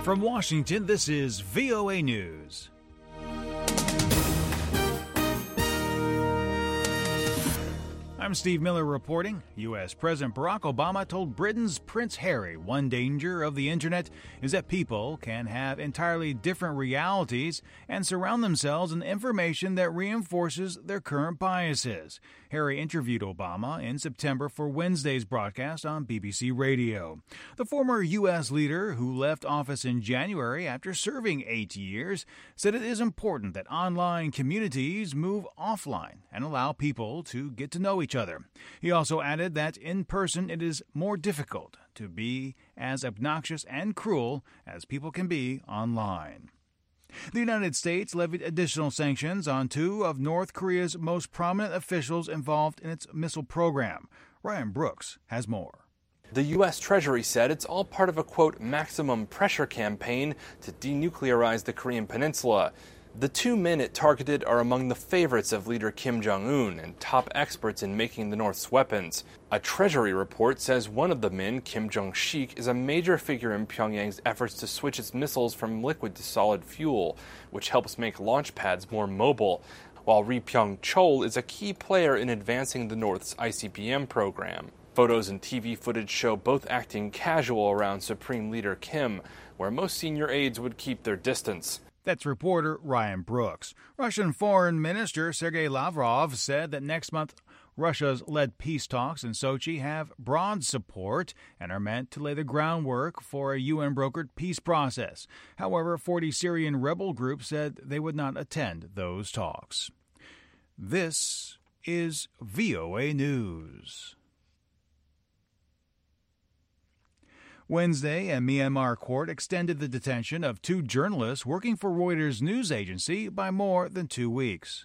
From Washington, this is VOA News. I'm Steve Miller reporting. U.S. President Barack Obama told Britain's Prince Harry one danger of the internet is that people can have entirely different realities and surround themselves in information that reinforces their current biases. Harry interviewed Obama in September for Wednesday's broadcast on BBC Radio. The former U.S. leader, who left office in January after serving 8 years, said it is important that online communities move offline and allow people to get to know each other. He also added that in person it is more difficult to be as obnoxious and cruel as people can be online. The United States levied additional sanctions on two of North Korea's most prominent officials involved in its missile program. Ryan Brooks has more. The U.S. Treasury said it's all part of a, quote, maximum pressure campaign to denuclearize the Korean Peninsula. The two men it targeted are among the favorites of leader Kim Jong-un and top experts in making the North's weapons. A Treasury report says one of the men, Kim Jong-sik, is a major figure in Pyongyang's efforts to switch its missiles from liquid to solid fuel, which helps make launch pads more mobile, while Ri Pyong-chol is a key player in advancing the North's ICBM program. Photos and TV footage show both acting casual around Supreme Leader Kim, where most senior aides would keep their distance. That's reporter Ryan Brooks. Russian Foreign Minister Sergei Lavrov said that next month Russia's led peace talks in Sochi have broad support and are meant to lay the groundwork for a UN-brokered peace process. However, 40 Syrian rebel groups said they would not attend those talks. This is VOA News. Wednesday, a Myanmar court extended the detention of two journalists working for Reuters news agency by more than 2 weeks.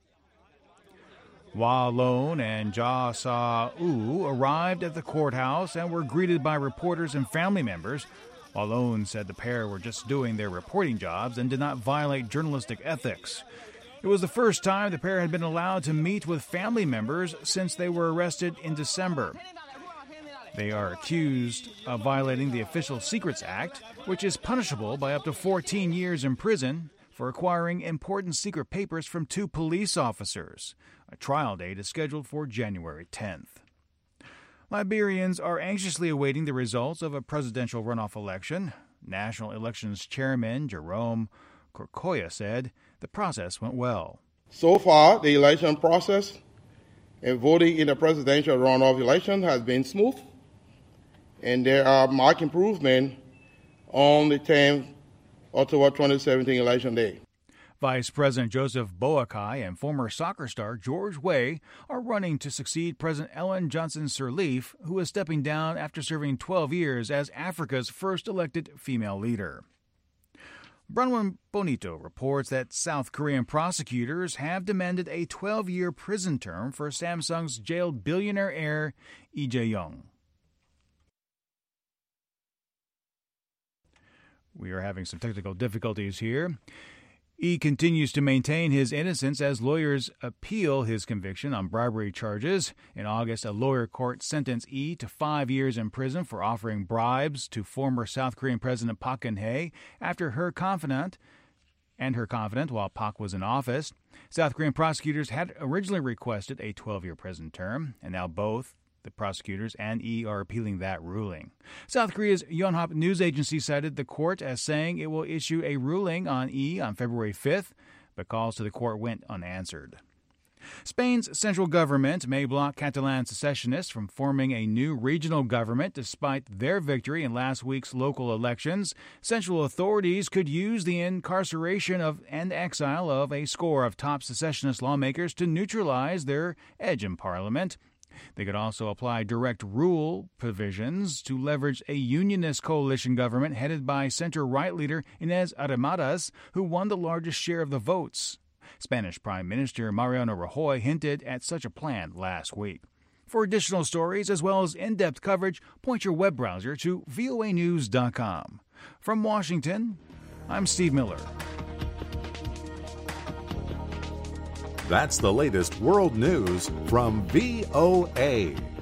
Wa Lone and Ja Sa-u arrived at the courthouse and were greeted by reporters and family members. Wa Lone said the pair were just doing their reporting jobs and did not violate journalistic ethics. It was the first time the pair had been allowed to meet with family members since they were arrested in December. They are accused of violating the Official Secrets Act, which is punishable by up to 14 years in prison for acquiring important secret papers from two police officers. A trial date is scheduled for January 10th. Liberians are anxiously awaiting the results of a presidential runoff election. National Elections Chairman Jerome Korkoya said the process went well. So far, the election process and voting in the presidential runoff election has been smooth, and there are marked improvements on the 10th October 2017 election day. Vice President Joseph Boakai and former soccer star George Weah are running to succeed President Ellen Johnson Sirleaf, who is stepping down after serving 12 years as Africa's first elected female leader. Bronwyn Bonito reports that South Korean prosecutors have demanded a 12-year prison term for Samsung's jailed billionaire heir Lee Jae-young. We are having some technical difficulties here. He continues to maintain his innocence as lawyers appeal his conviction on bribery charges. In August, a lower court sentenced E to 5 years in prison for offering bribes to former South Korean President Park Geun-hye after her confidant while Park was in office. South Korean prosecutors had originally requested a 12-year prison term, and now both the prosecutors and E are appealing that ruling. South Korea's Yonhap news agency cited the court as saying it will issue a ruling on E on February 5th, but calls to the court went unanswered. Spain's central government may block Catalan secessionists from forming a new regional government despite their victory in last week's local elections. Central authorities could use the incarceration and exile of a score of top secessionist lawmakers to neutralize their edge in parliament. They could also apply direct rule provisions to leverage a unionist coalition government headed by center-right leader Inés Arrimadas, who won the largest share of the votes. Spanish Prime Minister Mariano Rajoy hinted at such a plan last week. For additional stories as well as in-depth coverage, point your web browser to voanews.com. From Washington, I'm Steve Miller. That's the latest world news from VOA.